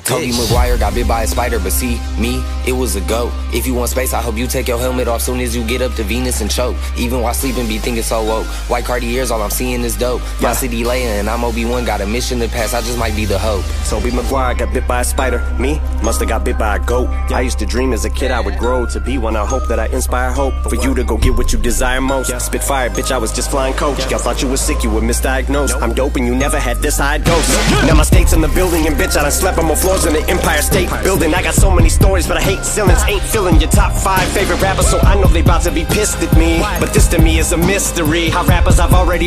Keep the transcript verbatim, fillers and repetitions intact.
Tobey Maguire got bit by a spider, but see, me, it was a goat. If you want space, I hope you take your helmet off soon as you get up to Venus and choke. Even while sleeping, be thinking so woke. White Cartiers, all I'm seeing is dope. My yeah. city Leia and I'm Obi-Wan, got a mission to pass, I just might be the hope. Tobey Maguire got bit by a spider, me, musta got bit by a goat. Yeah. I used to dream as a kid I would grow to be one. I hope that I inspire hope for you to go get what you desire most. Yeah. Spit fire, bitch, I was just flying coach. Yeah. Y'all thought you was sick, you were misdiagnosed. Nope. I'm dope and you never had this high dose. Nope. Now my state's in the building and bitch, I done slept on more floors than the Empire State Building. I got so many stories, but I hate ceilings. Ain't filling your top five favorite rappers, so I know they about to be pissed at me. But this to me is a mystery. How rappers I've already